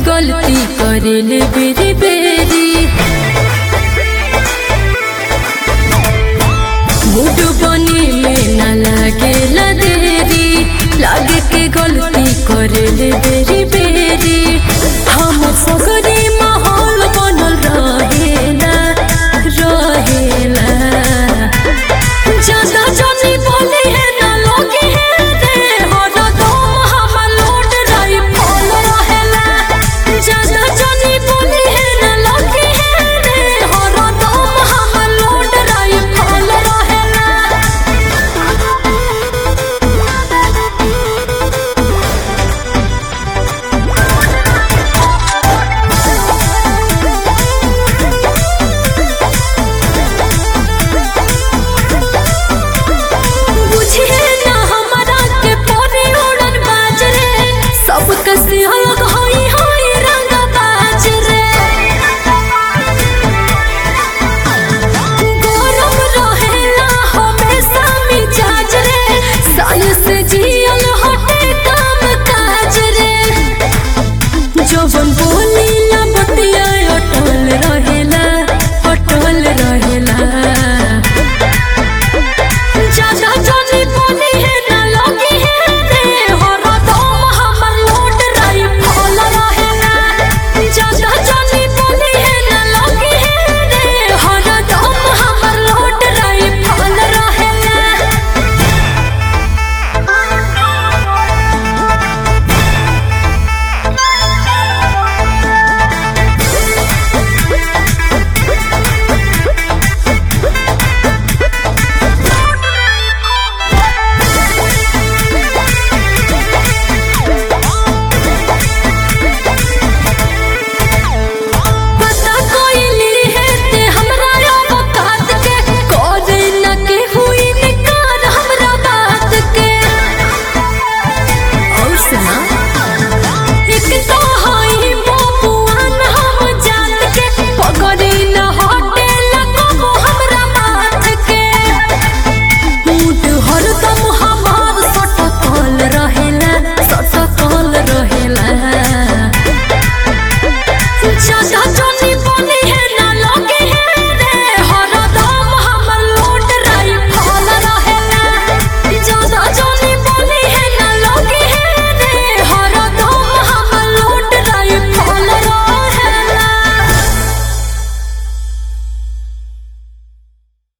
गलती करेले बेरी बेरी मूड बने में न लागेला देरी लागे के गलती करेले बेरी बेरी हम सगरे माहौल बनल रहेला रहेला ज्यादा जानी बोली है ना लोगे है रे हर दम हम लोड रही फॉल रहेला ज्यादा जानी बोली है ना लोगे है रे हर दम हम लोड रही फॉल रहेला बुझिए ना हमरा के पोरे उड़न बाज रे सब कसी अलग होई होई रंग बाज रे गरम रहेला हमेशा मिजाज रे सन से जियल हटे काम काज रे जवन